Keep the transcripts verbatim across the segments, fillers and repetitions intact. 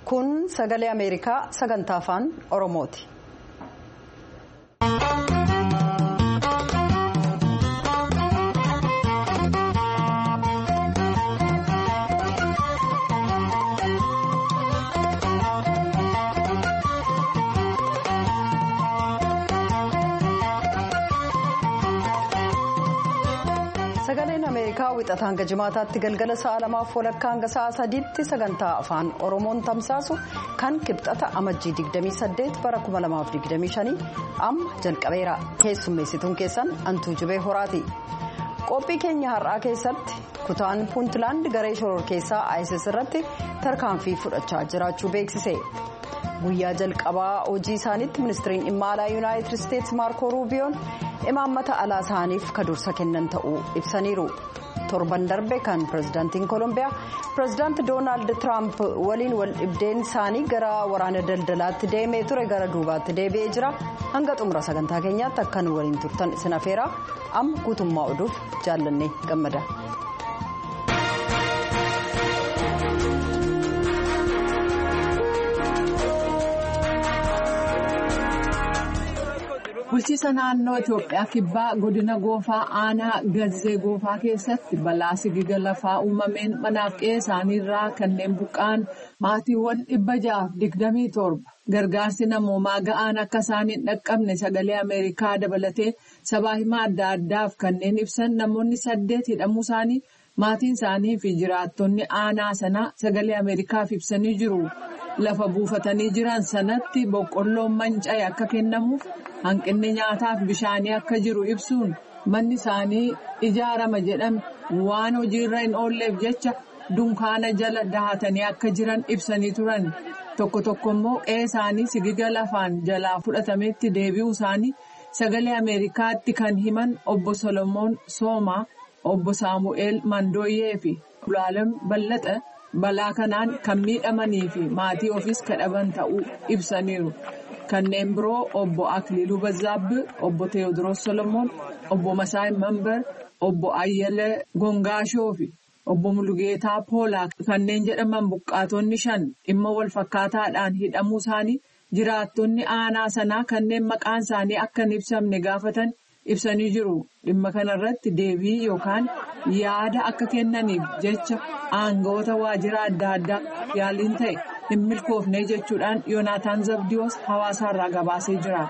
kun sagalee Ameerikaa sagantaa afaan Oromooti. Sagaleen Ameerikaa wixata hanga jimaataatti galgala sa'a lamaaf walakkaa hanga sa'a sadiitti sagantaa afaan Oromoon tamsaasu kan kibxata amajjii digdamii saddeet bara kuma lamaaf digdamii shanii amma jalqabeera. Keessummeessituun keessan Antuu Jibee Horaati. Qophii keenya har'aa keessatti kutaan Puuntland garee shororkeessaa I S S irratti tarkaanfii fudhachaa jiraachuu beeksise. Guyyaa jalqabaa hojii isaaniitti ministiriin dhimma alaa Yuunaayitid Isteetsi Maarko Ruubiyoon imaammata alaa isaaniif kadursa kennan ta'uu ibsaniiru. Torban darbe kan pirezidaantiin Koolombiyaa pirezidaanti Doonaald Tiraamp waliin wal dhibdeen isaanii gara waraana daldalaatti deemee ture gara duubaatti deebi'ee jira. Hanga xumura sagantaa keenyaatti akka nu waliin turtan isin afeera. Amma guutummaa oduuf jaallannee gammada. Bulchiisa naannoo Itoophiyaa kibbaa godina Goofaa aanaa Gazee Goofaa keessatti balaa sigiga lafaa uumameen manaaf qe'ee isaaniirraa kanneen buqqa'an maatiiwwan dhibba ja'aaf digdamii torba gargaarsi namoomaa ga'aan akka isaan hin dhaqqabne sagalee Ameerikaa dabalatee sabaa himaa adda addaaf kanneen ibsan namoonni saddeet hidhamuu isaanii maatiin isaanii fi jiraattonni aanaa sanaa sagalee Ameerikaaf ibsanii jiru. Lafa buufatanii jiran sanatti boqqolloon manca'e akka kennamuuf hanqinni nyaataaf bishaanii akka jiru ibsuun manni isaanii ijaarama jedhame waan hojiirra hin oolleef jecha dunkaana jala dahatanii akka jiran ibsanii turan. Tokko tokko immoo qe'ee isaanii sigiga lafaan jalaa fudhatametti deebi'uu isaanii sagalee Ameerikaatti kan himan obbo Solomoon Soomaa, obbo Saamu'eel Mandooyyee fi Ulaalam Ballaxa. Balaa kanaan kan miidhamanii fi maatii ofiis kadhaban ta'uu ibsaniiru. Kanneen biroo obbo Akililuu Bazzaabbii, obbo Teewodiroos Solomoon, obbo Masaay Mambar, obbo Ayyalee Gongaashoo fi obbo Mulugeetaa Poolaa kanneen jedhaman buqqaatonni shan dhimma wal fakkaataadhaan hidhamuu isaanii jiraattonni aanaa sanaa kanneen maqaan isaanii akka hin ibsamne gaafatan ibsanii jiru. Dhimma kanarratti deebii yookaan yaada akka kennaniif jecha aangawoota waajjira adda addaa yaaliin ta'e hin milkoofne jechuudhaan Yoonaataan Zabdiyoos hawaasaarraa gabaasee jira.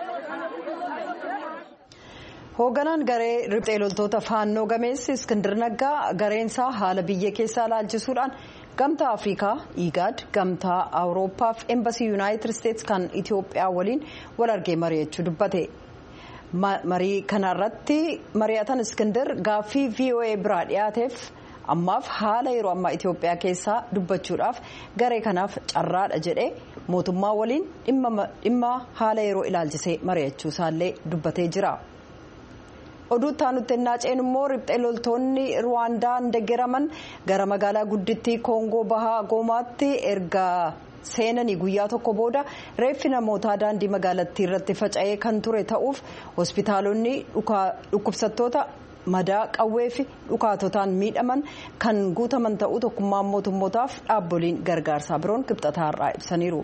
Hoogganaan garee riphxee loltoota faannoo gameessi Iskindir Naggaa gareensaa haala biyya keessaa ilaalchisuudhaan gamtaa Afrikaa Igaad gamtaa Awurooppaa fi Eembasii Yuunaayitid Isteetsi kan Itoophiyaa waliin wal argee mari'achuu dubbate. Marii kanarratti mari'atan Iskindir gaaffii V O A biraa dhiyaateef ammaaf haala yeroo ammaa Itoophiyaa keessaa dubbachuudhaaf garee kanaaf carraadha jedhee mootummaa waliin dhimma haala yeroo ilaalchisee mari'achuu isaallee dubbatee jira. Oduu taanutti naaceen immoo riphxee loltoonni Ruwaandaan deeggaraman gara magaalaa guddittii Koongoo Bahaa Goomaatti erga seenanii guyyaa tokko booda reeffi namootaa daandii magaalattii irratti faca'ee kan ture ta'uuf hospitaalonni dhukkubsattoota madaa qawwee fi dhukaatotaan miidhaman kan guutaman ta'uu tokkummaan mootummootaaf dhaabboliin gargaarsaa biroon kibxataarraa ibsaniiru.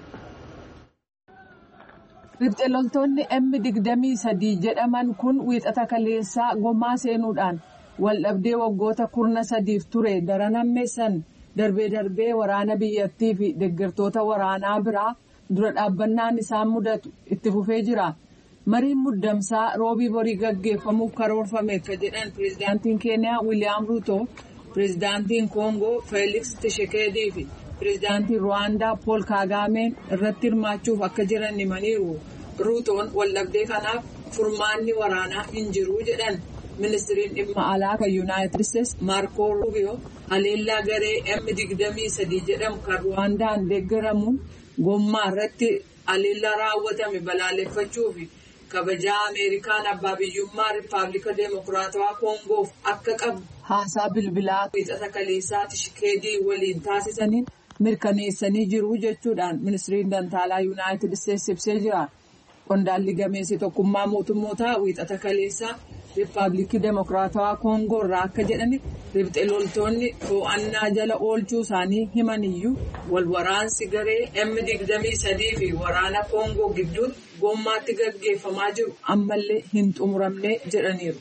Riphxee loltoonni M digdamii sadii jedhaman kun wiixata kaleessaa Gomaa seenuudhaan waldhabdee waggoota kurna sadiif ture daran hammeessan. Darbee darbee waraana biyyattii fi deeggartoota waraanaa biraa dura dhaabbannaan isaan mudatu itti fufee jira. Mariin muddamsaa roobii borii gaggeeffamuuf karoorfame kan jedhan pirezidaantiin Keeniyaa Wiiliyaam Ruuto, pirezidaantiin Koongoo Feeliks Tishekedii fi pirezidaantiin Ruwaandaa Pool Kaagameen irratti hirmaachuuf akka jiran himaniiru. Ruutoon waldhabdee kanaaf furmaanni waraanaa hin jiru jedhan. Ministiriin dhimma alaa kan Yuunaayitid Isteetsi Maarko Ruubiyoo haleellaa garee M digdamii sadii jedhamu kan Ruwaandaan deeggaramuun gommaa irratti haleellaa raawwatame balaaleffachuu fi kabajaa Ameerikaan abbaa biyyummaa Rippaabilika Deemokiraatawaa Koongoof akka qabu haasaa bilbilaa wiixata kaleessaa Tishekedii waliin taasisaniin mirkaneessanii jiru jechuudhaan ministiriin dantaalaa Yuunaayitid Isteetsi ibsee jira. Qondaalli gameessi tokkummaa mootummootaa wiixata kaleessaa Riippaabilikii Demokiraatawaa Koongoo irraa akka jedhanitti riphxee loltoonni to'annaa jala oolchuu isaanii himaniyyuu wal waraansi garee M digdamii sadii fi waraana Koongoo gidduutti gommaatti gaggeeffamaa jiru ammallee hin xumuramne jedhaniiru.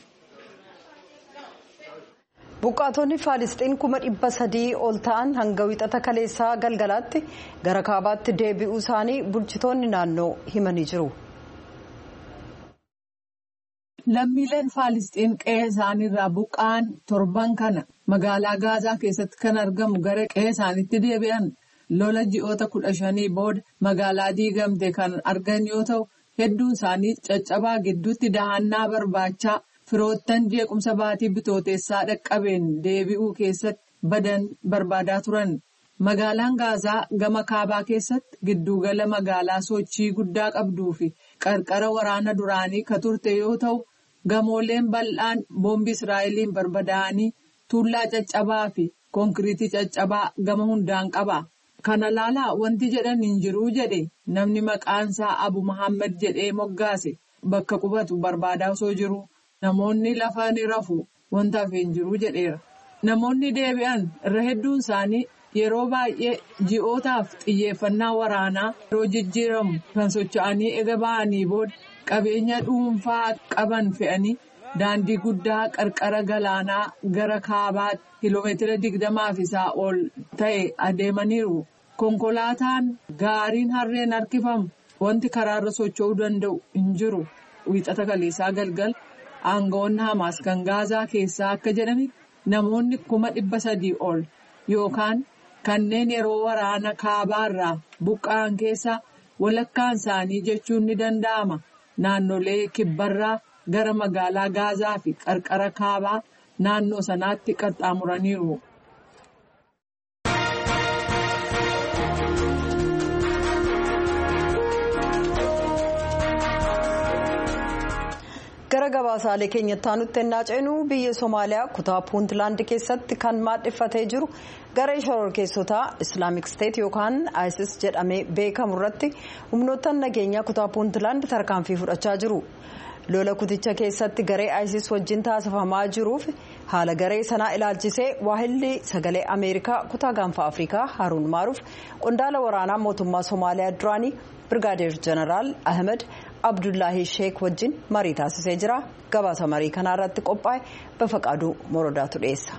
Buqqaatonni Faalisxiin kuma dhibba sadii ol ta'an hanga wixata kaleessaa galgalaatti gara kaabaatti deebi'uu isaanii bulchitoonni naannoo himanii jiru. Lammiileen Faalisxiin qe'ee isaaniirraa buqqa'an torban kana magaalaa Gaazaa keessatti kan argamu gara qe'ee isaaniitti deebi'an lola ji'oota kudha shanii booda magaalaa diigamte kan argan yoo ta'u hedduun isaanii caccabaa gidduutti dahannaa barbaachaa firoottan jeequmsa baatii bitooteessaa dhaqqabeen deebi'uu keessatti badan barbaadaa turan. Magaalaan Gaazaa gama kaabaa keessatti giddugala magaalaa sochii guddaa qabduu fi qarqara waraana duraanii ka turte yoo ta'u gamooleen bal'aan boombii Israa'eliin barbadaa'anii tuullaa caccabaa fi konkiriitii caccabaa gama hundaan qaba. Kana laalaa wanti jedhan hin jiruu jedhe namni maqaansaa Abu Muhammad jedhee moggaase bakka qubatu barbaadaa osoo jiru namoonni lafa ni rafu wanta hafe hin jiru jedheera. Namoonni deebi'an irra hedduun isaanii yeroo baay'ee ji'ootaaf xiyyeeffannaa waraanaa yeroo jijjiiramu kan socho'anii ega ba'anii booda qabeenya dhuunfaa qaban fe'anii daandii guddaa qarqara galaanaa gara kaabaatti kiiloomeetira digdamaa fi isaa ol ta'e adeemaniiru. Konkolaataan gaariin harreen harkifamu wanti karaarra socho'uu danda'u hin jiru. Wiixata kaleessaa galgal aangawoonni Hamaas kan Gaazaa keessaa akka jedhanitti namoonni kuma dhibba sadii ol yookaan kanneen yeroo waraana kaabaarraa buqqa'an keessaa walakkaan isaanii jechuun ni danda'ama. Naannolee kibbarraa gara magaalaa Gaazaa fi qarqara kaabaa naannoo sanaatti qaxxaamuraniiru. Gara gabaasaalee keenyatti aanutti ennaa ceenu biyya Somaaliyaa kutaa Puuntlaand keessatti kan maadheffatee jiru garee shororkeessotaa Islaamic State yookaan ISIS jedhamee beekamu irratti humnoottan nageenyaa kutaa Puuntlaand tarkaanfii fudhachaa jiru. Lola kuticha keessatti garee ISIS wajjin taasifamaa jiruuf haala garee sanaa ilaalchisee waahilli sagalee Ameerikaa kutaa gaanfa Afrikaa Haruun Maaruuf qondaala waraanaa mootummaa Somaaliyaa duraanii Birgaadeer Jeneraal Ahmed Abdullahi Sheek wajjin marii taasisee jira. Gabaasa marii kanaa irratti qophaa'e Bafaqaaduu Morodaatu dhiyeessa.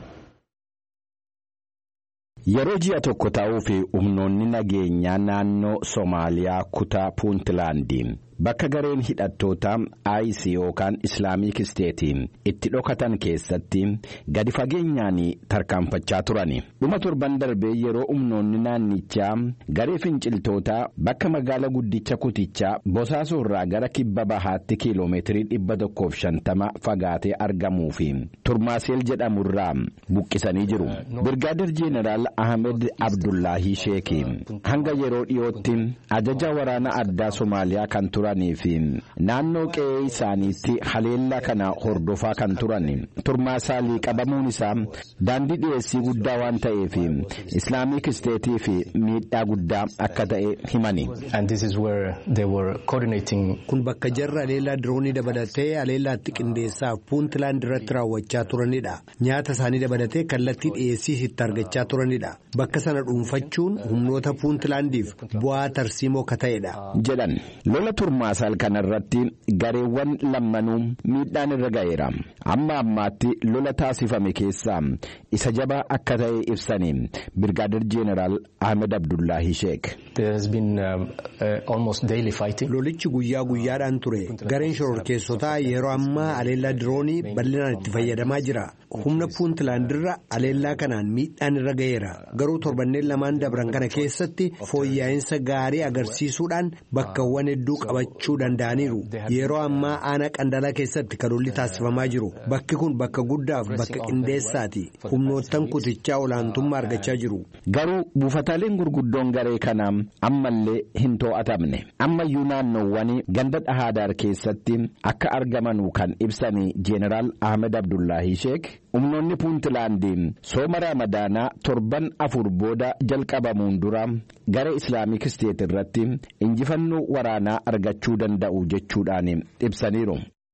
Yeroo ji'a tokko ta'uu fi humnoonni nageenyaa naannoo Somaaliyaa kutaa Puuntlaandiin bakka gareen hidhattoota ISIS yookaan Islaamic State'n itti dhokatan keessatti gadi fageenyaan tarkaanfachaa turani. Dhuma torban darbee yeroo humnoonni naannichaa garee finciltoota bakka magaala guddicha kutichaa Bosaasoo irraa gara kibba bahaatti kiiloomeetirii dhibba tokkoof shantama fagaatee argamuu fi Turmaaseel jedhamurraa buqqisanii jiru. Birgaadeer Jeneraal Ahmed Abdullahi Sheek hanga yeroo dhiyootti ajaja waraana addaa Somaaliyaa kan turan fi naannoo qe'ee isaaniitti haleellaa kana hordofaa kan turan. Turmaasaalii qabamuun isaa daandii dhiyeessii guddaa waan ta'eef Islaamic State fi miidhaa guddaa akka ta'e himani. Kun bakka jarra haleellaa diroonii dabalatee haleellaatti qindeessaa Puuntlaand irratti raawwachaa turanidha. Nyaata isaanii dabalatee kallattii dhiyeessii itti argachaa turanidha. Bakka sana dhuunfachuun humnoota Puuntlaandiif bu'aa tarsiimoo ka ta'edha jedhan. Lola Turmaasaal kanarratti gareewwan lammanuu miidhaan irra ga'eera. Amma ammaatti lola taasifame keessaa isa jabaa akka ta'e ibsanii Birgaadeer Jeneraal Ahmed Abdullahi Sheek. Lolichi guyyaa guyyaadhaan ture. Gareen shororkeessotaa yeroo ammaa haleellaa diroonii bal'inaan itti fayyadamaa jira. Humna Puuntlaandirra haleellaa kanaan miidhaan irra ga'eera. Garuu torbanneen lamaan dabran kana keessatti fooyya'insa gaarii agarsiisuudhaan bakkawwan hedduu qabachuu danda'aniiru. Yeroo ammaa aanaa Qandalaa keessatti kan lolli taasifamaa jiru. Bakki kun bakka guddaaf bakka qindeessaati. Humnoottan kutichaa olaantummaa argachaa jiru. Garuu buufataaleen gurguddoon garee kanaa ammallee hin to'atamne. Ammayyuu naannoowwan ganda Dhahaadaar keessatti akka argamanuu kan ibsanii Jeneraal Ahmed Abdullahi Sheek humnoonni Puuntlaandiin sooma Ramadaanaa torban afur booda jalqabamuun dura gara Islaamic State irratti injifannoo waraanaa argachuu danda'u jechuudhaan ibsaniiru.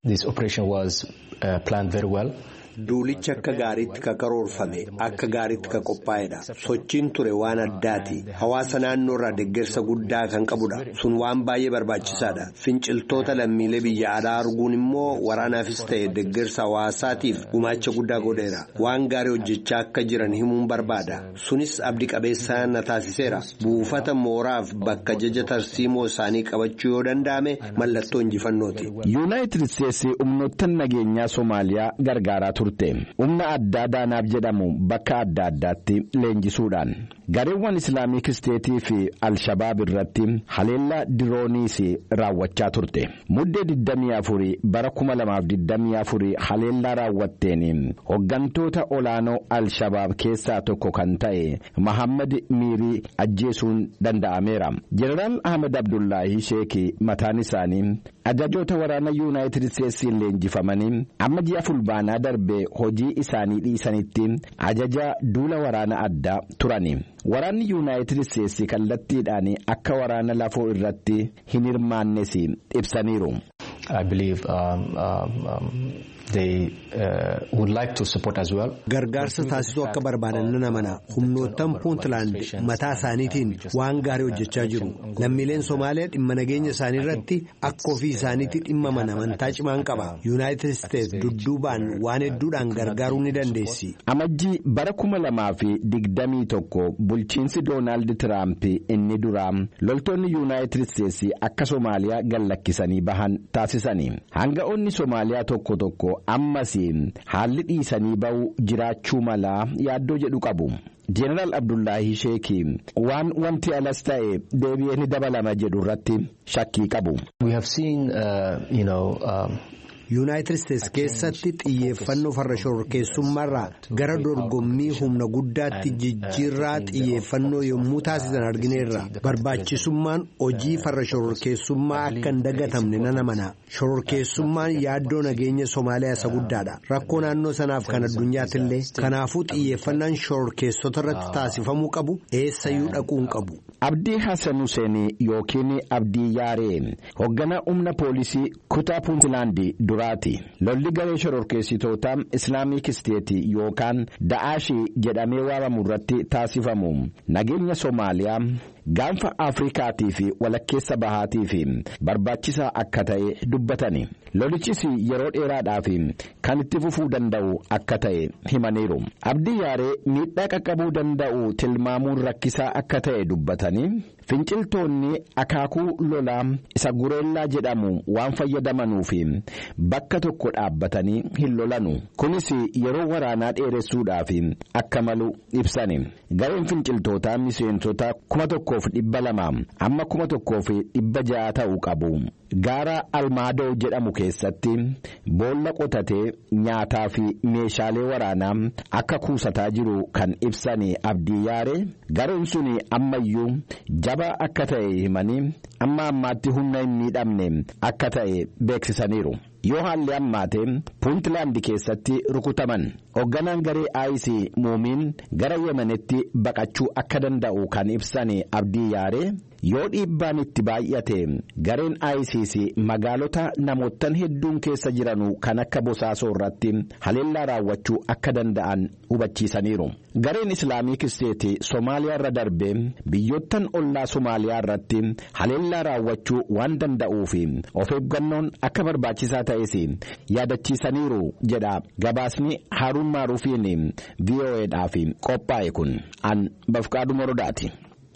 This operation was uh, planned very well. Duulichi akka gaariitti ka karoorfame akka gaariitti ka qophaa'edha. Sochiin ture waan addaati. Hawaasa naannoo irraa deeggarsa guddaa kan qabudha. Sun waan baay'ee barbaachisaadha. Finciltoota lammiilee biyya alaa arguun immoo waraanaafis ta'e deeggarsa hawaasaatiif gumaacha guddaa godheera. Waan gaarii hojjechaa akka jiran himuun barbaada. Sunis abdii qabeessa na taasiseera. Buufata mooraaf bakka jaja tarsiimoo isaanii qabachuu yoo danda'ame mallattoo injifannooti. Yuunaayitid Isteetsi humnoottan nageenyaa Somaaliyaa gargaaraa ture. Humna addaa daanaaf jedhamu bakka adda addaatti leenjisuudhaan gareewwan islaamik isteetii fi al-shabaab irratti haleellaa dirooniis raawwachaa turte. Muddee digdamii afurii bara kuma lamaaf digdamii afurii haleellaa raawwatteen hoggantoota olaanoo al-shabaab keessaa tokko kan ta'e Mohammad Miirii ajjeesuun danda'ameera. Jeneraal Ahmed Abdullaahi Sheekii mataan isaanii ajajoota waraana Yuunaayitid Isteetsiin leenjifamanii amma ji'a fulbaanaa darbe hojii isaanii dhiisanitti ajaja duula waraana addaa turani. Waraanni Yuunaayitid Isteetsi kallattiidhaan akka waraana lafoo irratti hin hirmaannes ibsaniiru. I believe um, um, um, they uh, would like to support as well. Gargaarsa taasisuu akka barbaadan nan amana. Humnoottan Puntland mataa isaaniitiin waan gaarii hojjechaa jiru. Lammiileen Somaaliyaa dhimma nageenya isaanii irratti akka ofii isaaniitti dhimmaman amantaa cimaan qaba. Yuunaayitid Isteetsi dudduubaan waan hedduudhaan gargaaruu ni dandeessi. Amajjii bara kuma lamaa fi digdamii tokko bulchiinsi Doonaald Tiraamp inni duraa loltoonni Yuunaayitid Isteetsi akka Somaaliyaa gallakkisanii bahan taasisanii. Hanga'oonni Somaaliyaa tokko tokko ammas haalli dhiisanii ba'uu jiraachuu malaa yaaddoo jedhu qabu. Jeneraal Abdullaahi Sheekii waan wanti alas ta'e deebi'ee ni dabalama jedhu irratti shakkii qabu. We have seen, uh, you know, um, Yuunaayitid Isteetsi keessatti xiyyeeffannoo farra shororkeessummaarraa gara dorgommii humna guddaatti jijjiirraa xiyyeeffannoo yommuu taasisan argineerra. Barbaachisummaan hojii farra shororkeessummaa akka hin dagatamne nan amana. Shororkeessummaan yaaddoo nageenya Somaaliyaa isa guddaadha. Rakkoo naannoo sanaaf kan addunyaattillee. Kanaafuu xiyyeeffannaan shororkeessota irratti taasifamuu qabu eessayyuu dhaquu hin qabu. Abdii Hassan Hussein yookiin Abdii Yaaree hoogganaa humna poolisii kutaa Puntland duraati. Lolli garee shororkeessitoota Islaamik Isteetii yookaan Da'aashii jedhamee waamamu irratti taasifamu nageenya Somaaliyaa gaanfa Afrikaatii fi walakkeessa bahaatii fi barbaachisaa akka ta'e dubbatani. Lolichis yeroo dheeraadhaaf kan itti fufuu danda'u akka ta'e himaniiru. Abdii Yaaree miidhaa qaqqabuu danda'u tilmaamuun rakkisaa akka ta'e dubbatanii finciltoonni akaakuu lolaa isa gureellaa jedhamu waan fayyadamanuuf bakka tokko dhaabbatanii hin lolanu. Kunis yeroo waraanaa dheeressuudhaaf akka malu ibsani. Gareen finciltootaa miseensota kuma tokkoof dhibba lama amma kuma tokkoof dhibba ja'a ta'uu qabu. Gaara Almaadoo jedhamu keessatti boolla qotatee nyaataa fi meeshaalee waraanaa akka kuusataa jiru kan ibsani Abdii Yaaree gareen suni ammayyuu jabaa akka ta'e himanii amma ammaatti humna hin miidhamne akka ta'e beeksisaniiru. Yoo haalli ammaate Puntland keessatti rukutaman hoogganaan garee Aayisii Muumiin gara Yemenetti baqachuu akka danda'u kan ibsani Abdii Yaaree yoo dhiibbaan itti baay'ate gareen Aayisiis magaalota namoottan hedduun keessa jiranu kan akka Bosaasoo irratti haleellaa raawwachuu akka danda'an hubachiisaniiru. Gareen Islaamik Isteetii Somaaliyaa irra darbee biyyoottan ollaa Somaaliyaa irratti haleellaa raawwachuu waan danda'uuf of eeggannoon akka barbaachisaa ta'es yaadachiisaniiru jedha gabaasni Haaruun Maaruufiin V O Eedhaaf qophaa'e kun an Bafqaaduu Morodaati.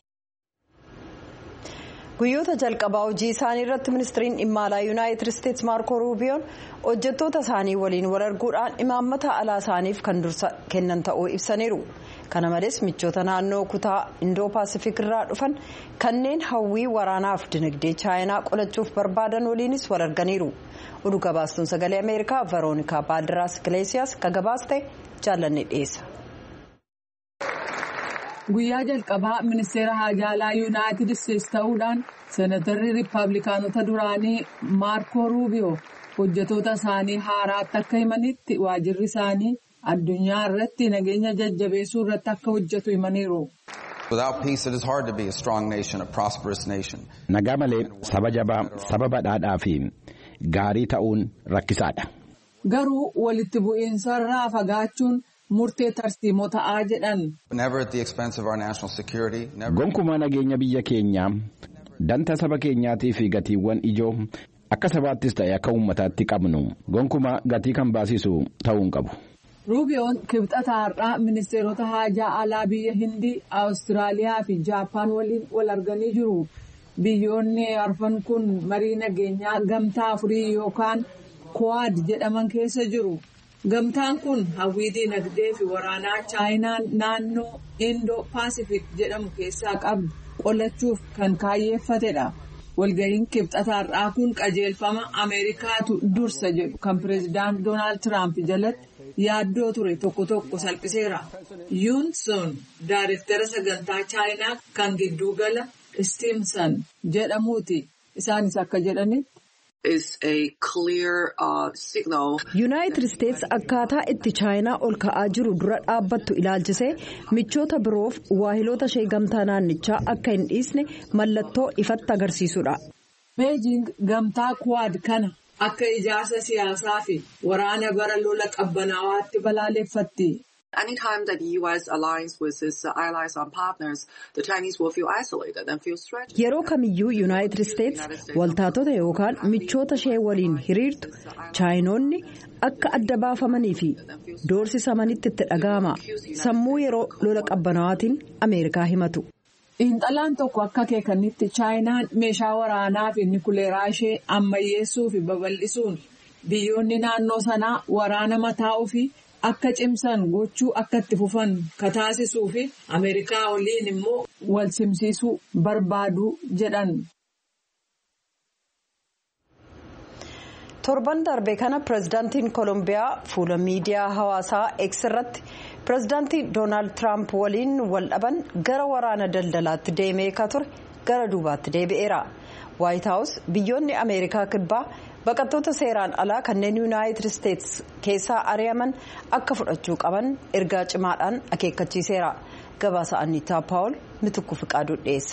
Guyyoota jalqabaa hojii isaanii irratti ministiriin dhimma alaa Yuunaayitid Isteetsi Maarko Ruubiyoon hojjettoota isaanii waliin wal arguudhaan imaammata alaa isaaniif kan dursa kennan ta'uu ibsaniiru. Kana malees michoota naannoo kutaa Indoo Paasifik irraa dhufan kanneen hawwii waraanaaf dinagdee chaayinaa qolachuuf barbaadan waliinis wal arganiiru. Oduu gabaastuun sagalee Ameerikaa Veroonikaa Baaldiraas Gileesiyaas ka gabaaste jaallanne dhiyeessa. Guyyaa jalqabaa ministeera haajaalaa Yuunaayitid Isteetsi ta'uudhaan senatarri Riippaabilikaanota duraanii Maarko Ruubiyoo hojjettoota isaanii haaraatti akka himanitti waajirri isaanii addunyaa irratti nageenya jajjabeessuu irratti akka hojjetu himaniiru. Nagaa malee saba jabaa saba badhaadhaa fi gaarii ta'uun rakkisaadha. Garuu walitti bu'iinsarraa fagaachuun murtee tarsiimoo ta'aa jedhan. Gonkumaa nageenya biyya keenyaa danta saba keenyaatii fi gatiiwwan ijoo akka sabaattis ta'e akka uummataatti qabnu gonkumaa gatii kan baasisu ta'uu hin qabu. Ruubiyoon kibxata har'aa ministeerota haajaa alaa biyya Hindii, Awustiraaliyaa fi Jaappaan waliin wal arganii jiru. Biyyoonni arfan kun marii nageenyaa gamtaa afurii yookaan Quad jedhaman keessa jiru. Gamtaan kun hawwii dinagdee fi waraanaa Chaayinaan naannoo Indo-Pacific jedhamu keessaa qabdu qolachuuf kan kaayyeeffatedha. Walga'iin kibxata har'aa kun qajeelfama Ameerikaatu dursa jedhu kan pireezidaant Doonaald Tiraamp jalatti yaaddoo ture tokko tokko salphiseera. Yuun Sun Daayireektara sagantaa Chaayinaa kan giddugala Stimson jedhamuuti. Isaanis akka jedhanitti. Yuunaayitid Isteets akkaataa itti Chaayinaa ol ka'aa jiru dura dhaabbattu ilaalchisee michoota biroof waahiloota ishee gamtaa naannichaa akka hin dhiisne mallattoo ifatti agarsiisudha. Beejing gamtaa Quad kana akka ijaarsa siyaasaa fi waraana bara lola qabbanaawaatti balaaleffatti. Anytime that the U S aligns with its allies and partners, the Chinese will feel isolated and feel threatened. Yeroo kamiyyuu Yuunaayitid Isteets waltaatota yookaan michoota ishee waliin hiriirtu Chaayinoonni akka adda baafamanii fi doorsisamanitti itti dhaga'ama. Sammuu yeroo lola qabbanawaatiin Ameerikaa himatu. Xiinxalaan tokko akka akeekanitti Chaayinaan meeshaa waraanaa fi nikuleeraa ishee ammayyeessuu fi babal'isuun biyyoonni naannoo sanaa waraana mataa ofii akka cimsan gochuu akka itti fufan kataasisuu fi Ameerikaa waliin immoo wal simsiisuu barbaadu jedhan. Torban darbe kana pireezidaantiin Koolombiyaa fuula miidiyaa hawaasaa X irratti pireezidaantii Doonaald Tiraamp waliin wal dhaban gara waraana daldalaatti deemee ka ture gara duubaatti deebi'eera. Waayit Haawus biyyoonni Ameerikaa kibbaa baqattoota seeraan alaa kanneen Yuunaayitid Isteets keessaa ari'aman akka fudhachuu qaban ergaa cimaadhaan akeekkachiiseera. Gabaasa Anniitaa Paawul Mitukku Fiqaaduu dhiyeessa.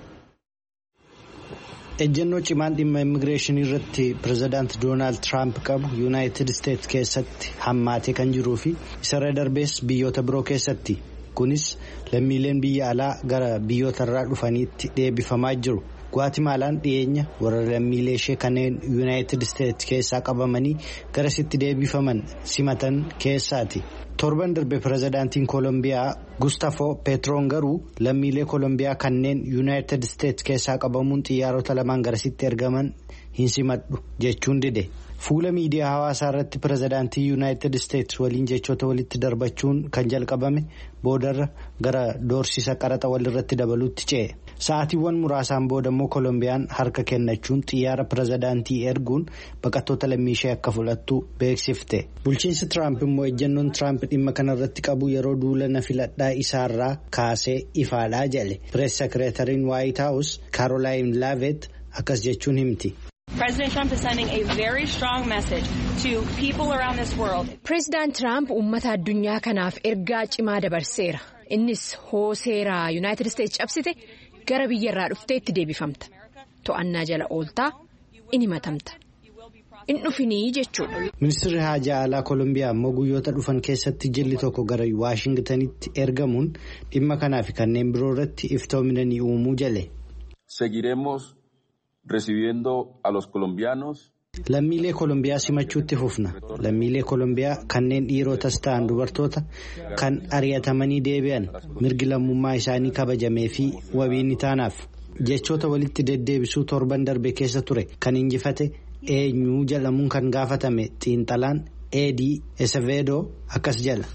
Ejjennoo cimaan dhimma immigireeshinii irratti pireezidaant Doonaald Tiraamp qabu Yuunaayitid Isteets keessatti hammaatee kan jiruu fi isarra darbees biyyoota biroo keessatti. Kunis lammiileen biyya alaa gara biyyoota irraa dhufaniitti deebifamaa jiru. Guaatimaalaan dhiyeenya warra lammiilee ishee kanneen Yuunaayitid Isteets keessaa qabamanii garasitti deebifaman simatan keessaati. Torban darbe pireezidaantiin Koolombiyaa Gustavo Petroon garuu lammiilee Koolombiyaa kanneen Yuunaayitid Isteets keessaa qabamuun xiyyaarota lamaan garasitti ergaman hin simadhu jechuun dide. Fuula miidiyaa hawaasaa irratti pireezidaantii Yuunaayitid Isteets waliin jechoota walitti darbachuun kan jalqabame boodarra gara doorsisa qaraxa walirratti dabaluutti ce'e. Sa'aatiiwwan muraasaan booda immoo Kolombiyaan harka kennachuun xiyyaara pireezidaantii erguun baqattoota lammii ishee akka fudhattu beeksifte. Bulchiinsi Tiraamp immoo ejjennoon Tiraamp dhimma kanarratti qabu yeroo duula filannoo isaarraa kaasee ifaadhaa jedhe. Pirees sekireetariin Waayit Haawus Kaarolaayin Laavet akkas jechuun himti. President Trump is sending a very strong message to people around this world. President Trump uummata addunyaa kanaaf ergaa cimaa dabarseera. Innis hoo seera United States cabsite gara biyyarraa dhuftee itti deebifamta. To'annaa jala ooltaa in himatamta. In dhufinii jechuudha. Ministeerri haajaa alaa Koolombiyaa immoo guyyoota dhufan keessatti jilli tokko gara Waashingtanitti ergamuun dhimma kanaa fi kanneen biroo irratti iftoomina ni uumuu jale. Seguiremos recibiendo a los colombianos. Lammiilee Koolombiyaa simachuutti fufna. Lammiilee Koolombiyaa kanneen dhiirotas ta'an dubartoota kan ari'atamanii deebi'an mirgi lammummaa isaanii kabajamee fi wabiin ni taanaaf. Jechoota walitti deddeebisuu torban darbe keessa ture kan injifate eenyu jedhamuun kan gaafatame xiinxalaan Eedii Eseveedoo akkas jala.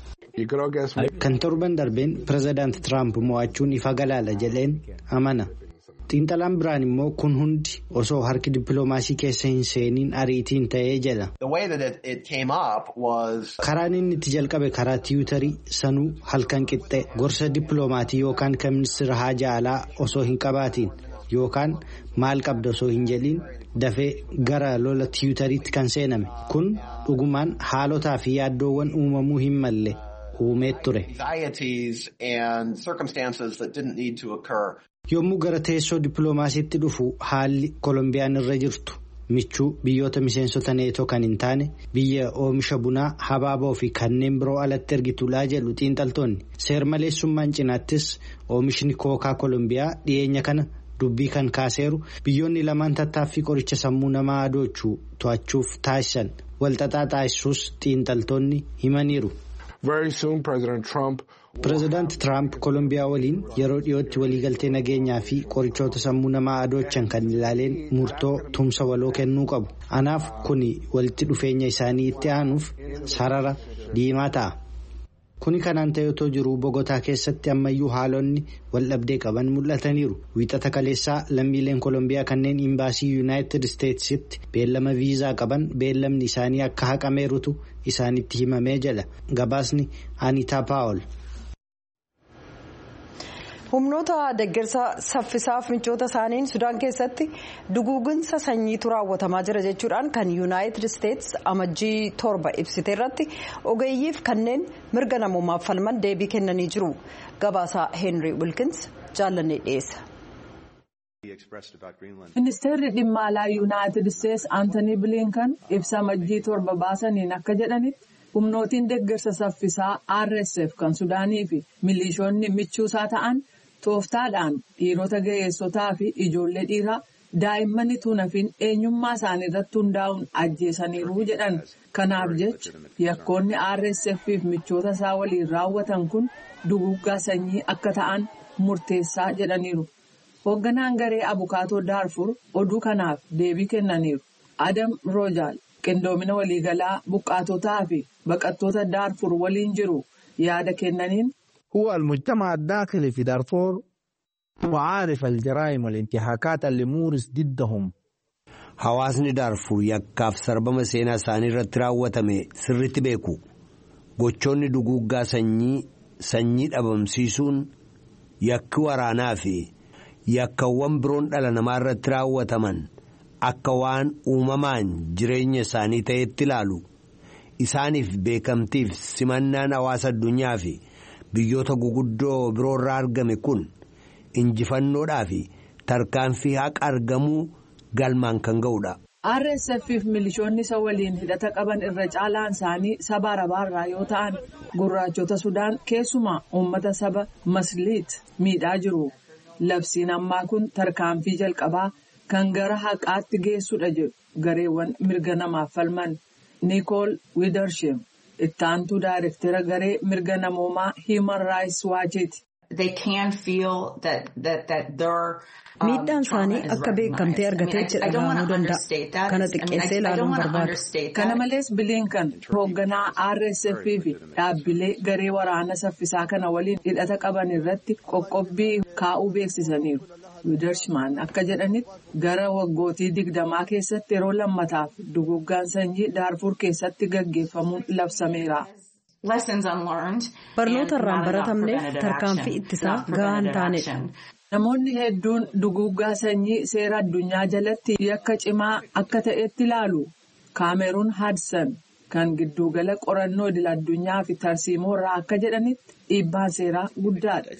Kan torban darbeen pireezidaant Tiraamp mo'achuun ifa galaala jedheen amana. Xiinxalaan biraan immoo kun hundi osoo harki dippiloomaasii keessa hin seeniin ariitiin ta'ee jedha. Karaan inni itti jalqabe karaa tiwutarii sanuu halkan qixxee gorsa dippiloomaatii yookaan kan ministeera haajaa alaa osoo hin qabaatiin yookaan maal qabda osoo hin jedhiin dafee gara lola tiwutariitti kan seename. Kun dhugumaan haalotaa fi yaaddoowwan uumamuu hin malle uumee ture. Yommuu gara teessoo dippiloomaasiitti dhufu haalli Kolombiyaan irra jirtu michuu biyyoota miseensota neetoo kan hin taane biyya oomisha bunaa habaaboo fi kanneen biroo alatti ergitulaa jedhu xiinxaltoonni. Seermaleessummaan cinaattis oomishni kookaa Koolombiyaa dhiyeenya kana dubbii kan kaaseeru biyyoonni lamaan tattaaffii qoricha sammuu namaa adoochuu to'achuuf taasisan walxaxaa taasisuus xiinxaltoonni himaniiru. Very soon, President Trump. Pireezidaanti Tiraamp Koolombiyaa waliin yeroo dhiyootti waliigaltee nageenyaa fi qorichoota sammuu namaa adoochan kan ilaaleen murtoo tumsa waloo kennuu qabu. Anaaf kuni walitti dhufeenya isaanii itti aanuuf sarara diimaa ta'a. Kuni kanaan ta'ee otoo jiruu Bogotaa keessatti ammayyuu haalonni waldhabdee qaban mul'ataniiru. Wiixata kaleessaa lammiileen Koolombiyaa kanneen imbaasii Yuunaayitid Isteetsitti beellama viizaa qaban beellamni isaanii akka haqameerutu isaanitti himamee jala. Gabaasni Anitaa Paawol. Humnoota deeggarsa saffisaaf michoota isaaniin Sudaan keessatti duguuginsa sanyiitu raawwatamaa jira jechuudhaan kan Yuunaayitid Isteets amajjii torba ibsite irratti ogeeyyiif kanneen mirga namoomaaf falman deebii kennanii jiru. Gabaasaa Henry Wilkins jaallannee dhiyeessa. Ministeerri dhimma alaa Yuunaayitid Isteets Aantanii Bilinkan ibsa amajjii torba baasaniin akka jedhanitti humnootiin deeggarsa saffisaa R S F kan Sudaanii fi milishoonni michuusaa ta'an tooftaadhaan dhiirota ga'eessotaa fi ijoollee dhiiraa daa'imman utuu nafin eenyummaa isaanii irratti hundaa'uun ajjeesaniiru jedhan. Kanaaf jecha yakkoonni R S F fi michoota isaa waliin raawwatan kun duguuggaa sanyii akka ta'an murteessaa jedhaniiru. Hoogganaan garee abukaatoo Daarfur oduu kanaaf deebii kennaniiru. Adam Rojaal qindoomina waliigalaa buqqaatotaa fi baqattoota Daarfur waliin jiru yaada kennaniin. هو المجتمع الداخلي في دارفور وعارف الجرائم والانتهاكات اللي مورس ضدهم. Hawaasni Daarfur yakkaaf sarbama seenaa isaanii irratti raawwatame sirriitti beeku. Gochoonni duguuggaa sanyii sanyii dhabamsiisuun yakki waraanaa fi yakkawwan biroon dhala namaa irratti raawwataman akka waan uumamaan jireenya isaanii ta'etti ilaalu. Isaaniif beekamtiif simannaan hawaasa addunyaa fi biyyoota guguddoo biroo irraa argame kun injifannoodhaa fi tarkaanfii haqa argamuu galmaan kan ga'udha. R S F fi milishoonni isa waliin hidhata qaban irra caalaan isaanii saba arabaarraa yoo ta'an gurraachota Sudaan keessumaa uummata saba Masliit miidhaa jiru. Labsiin ammaa kun tarkaanfii jalqabaa kan gara haqaatti geessudha jedhu gareewwan mirga namaaf falman. Nicole Widersheem itti aantuu daayirektara garee mirga namoomaa Human Rights Watch'ti. Miidhaan isaanii akka beekamtee argatee jedhamuu danda'a. Kana xiqqeessee ilaaluun barbaadu. Kana malees Bilinkan hoogganaa R S F fi dhaabbilee garee waraana saffisaa kana waliin hidhata qaban irratti qoqqobbii kaa'uu beeksisaniiru. Widersheem akka jedhanitti gara waggootii digdamaa keessatti yeroo lammataaf duguuggaan sanyii Daarfur keessatti gaggeeffamuun labsameera. Barnoota irraan baratamneef tarkaanfii ittisaa gahaa hin taanedha. Namoonni hedduun duguuggaa sanyii seera addunyaa jalatti yakka cimaa akka ta'etti ilaalu. Kaameruun Hadsan kan giddugala qorannoo idil addunyaa fi tarsiimoo irraa akka jedhanitti dhiibbaan seeraa guddaadha.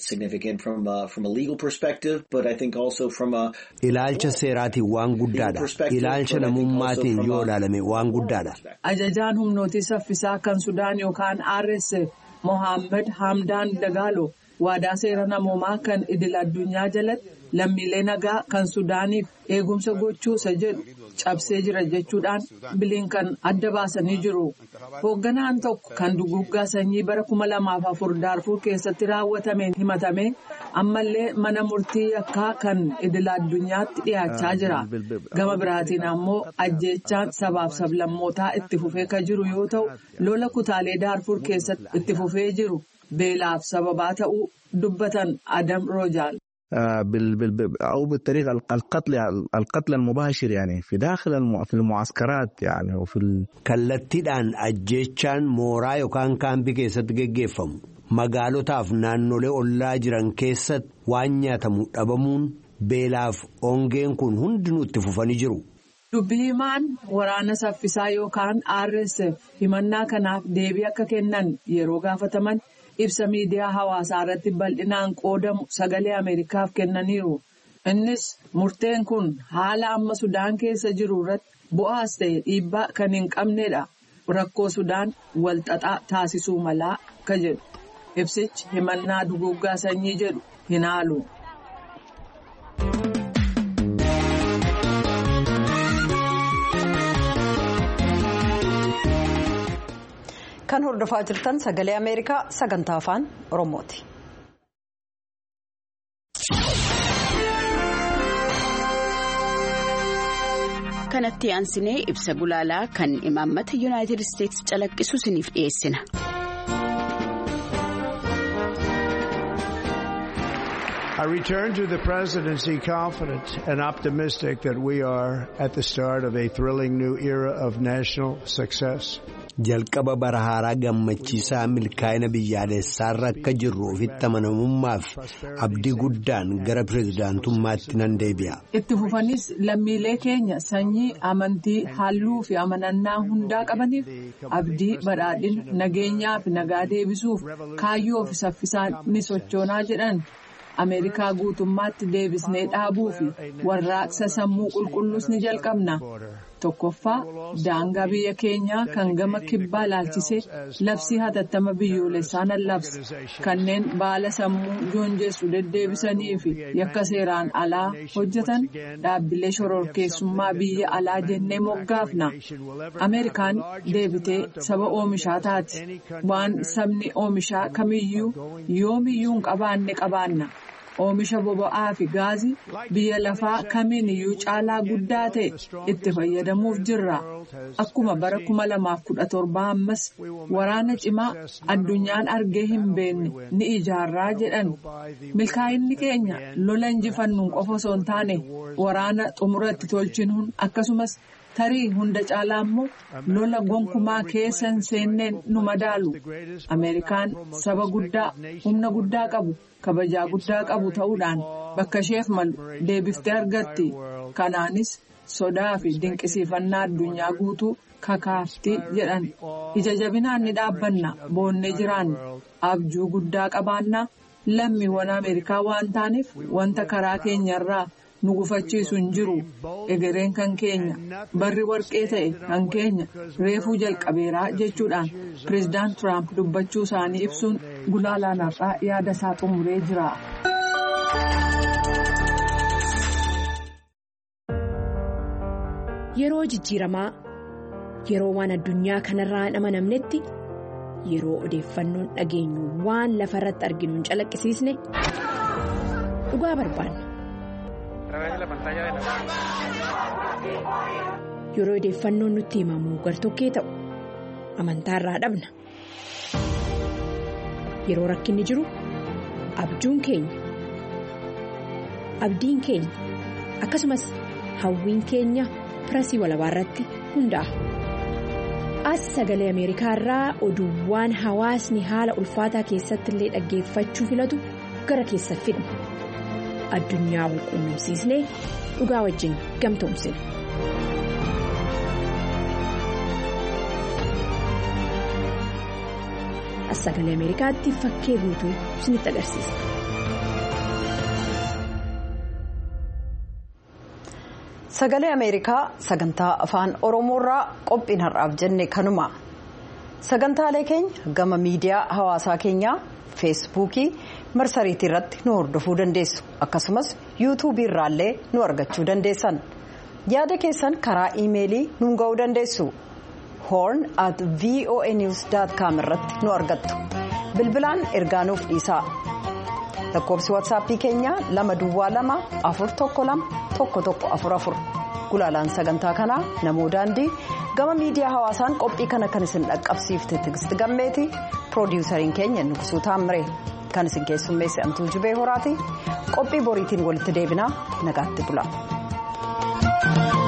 Ilaalcha seeraatiin waan guddaadha. Ilaalcha namummaatiin yoo ilaalame waan guddaadha. Ajajaan humnootii saffisaa kan Sudaan yookaan R S F Mohaammed Hamdaan Dagaalo waadaa seera namoomaa kan idil addunyaa jalatti lammiilee nagaa kan Sudaaniif eegumsa gochuusa jedhu cabsee jira jechuudhaan Bilinkan adda baasanii jiru. Hoogganaan tokko kan duguuggaa sanyii bara kuma lamaaf afur Daarfur keessatti raawwatameen himatame ammallee mana murtii yakkaa kan idil addunyaatti dhiyaachaa jira. Gama biraatiin ammoo ajjeechaan sabaaf sablammootaa itti fufee kan jiru yoo ta'u lola kutaalee Daarfur keessatti itti fufee jiru beelaaf sababaa ta'uu dubbatan Adam Rojaal. أو بالطريقة القتل القتل المباشر يعني في داخل في المعسكرات يعني وفي kallattiidhaan ajjeechaan mooraa yookaan kaampii keessatti geggeeffamu magaalotaaf naannolee ollaa jiran keessatti waan nyaatamu dhabamuun beelaaf ongeen kun hundinuu itti fufanii jiru. Dubbii himaan waraana saffisaa yookaan R S F himannaa kanaaf deebii akka kennan yeroo gaafataman. Ibsa miidiyaa hawaasaa irratti bal'inaan qoodamu sagalee Ameerikaaf kennaniiru. Innis murteen kun haala amma Sudaan keessa jiru irratti bu'aas ta'e dhiibbaa kan hin qabnedha. Rakkoo Sudaan walxaxaa taasisuu malaa ka jedhu. Ibsichi himannaa duguuggaa sanyii jedhu hin haalu. Kan hordofaa jirtan sagalee Ameerikaa sagantaa afaan Oromooti. Kanatti aansinee ibsa gulaalaa kan imaammata Yuunaayitid Isteetsi calaqqisu isiniif dhiyeessina. I return to the presidency confident and optimistic that we are at the start of a thrilling new era of national success. Jalqaba bara haaraa gammachiisaa milkaa'ina biyyaalessaarra akka jirru ofitti amanamummaaf abdii guddaan gara pirezidaantummaatti nan deebi'a. Itti fufanis lammiilee keenya sanyii amantii halluu fi amanannaa hundaa qabaniif abdii badhaadhina nageenyaa fi nagaa deebisuuf kaayyoo fi saffisaan ni sochoonaa jedhan. Ameerikaa guutummaatti deebisnee dhaabuu fi warraaqsa sammuu qulqulluus ni jalqabna. Tokkoffaa daangaa biyya keenyaa kan gama kibbaa laalchisee labsii hatattama biyyoolessaa nan labsa. Kanneen baala sammuu joonjessu deddeebisanii fi yakka seeraan alaa hojjetan dhaabbilee shororkeessummaa biyya alaa jennee moggaafna. Ameerikaan deebitee saba oomishaa taati. Waan sabni oomishaa kamiyyuu yoomiyyuu hin qabaanne qabaanna. Oomisha boba'aa fi gaazii biyya lafaa kamiin iyyuu caalaa guddaa ta'e itti fayyadamuuf jirra. Akkuma bara kuma lamaaf kudha torba ammas waraana cimaa addunyaan argee hin beekne ni ijaarraa jedhan. Milkaa'inni keenya lola injifannuun qofa osoo hin taane waraana xumuratti tolchinuun akkasumas tarii hunda caalaa immoo lola gonkumaa keessa hin seenneen nu madaalu. Ameerikaan saba guddaa humna guddaa qabu. Kabajaa guddaa qabu ta'uudhaan bakka isheef malu deebiftee argatti. Kanaanis sodaa fi dinqisiifannaa addunyaa guutuu kakaafti jedhan. Ija jabinaan ni dhaabbanna boonnee jiraanna. Abjuu guddaa qabaannaa lammiiwwan Ameerikaa waan taaneef wanta karaa keenyarraa nu gufachiisu hin jiru. Egereen kan keenya barri warqee ta'e kan keenya reefuu jalqabeeraa jechuudhaan pireezidaant Tiraamp dubbachuu isaanii ibsuun gulaalaan har'aa yaada isaa xumuree jira. Yeroo jijjiiramaa yeroo waan addunyaa kanarraa hin amanamnetti yeroo odeeffannoon dhageenyu waan lafarratti arginu hin calaqqisiisne dhugaa barbaanna. Yeroo odeeffannoon nutti himamu gartokkee ta'u amantaarraa dhabna. Yeroo rakkinni jiru abjuun keenya abdiin keenya akkasumas hawwiin keenya pirasii walabaarratti hundaa'a. As sagalee Ameerikaarraa oduuwwan hawaasni haala ulfaataa keessatti illee dhaggeeffachuu filatu gara keessa fidna. Addunyaa wal quunnamsiisnee dhugaa wajjin gamtoomsina. As sagalee Ameerikaatti fakkee guutuu isinitti agarsiisa. Sagalee Ameerikaa sagantaa afaan Oromoorraa qophiin har'aaf jenne kanuma. Sagantaalee keenya gama miidiyaa hawaasaa keenyaa feesbuukii marsariitii irratti nu hordofuu dandeessu. Akkasumas yuutuubii irraallee nu argachuu dandeessan. Yaada keessan karaa iimeelii nuun ga'uu dandeessu. horn at voanews dot com irratti nu argattu. Bilbilaan ergaa nuuf dhiisaa. Lakkoofsi waatsaappii keenyaa lama duwwaa lama afur tokko lama tokko tokko afur afur. Gulaalaan sagantaa kanaa namoo daandii gama miidiyaa hawaasaan qophii kana kan isin dhaqqabsiifte Tigist Gammeeti. Piroodyuusariin keenya Nuqsuu Taamiree kan isin keessummeesse Antuu Jubee Horaati. Qophii boriitiin walitti deebinaa nagaatti bula.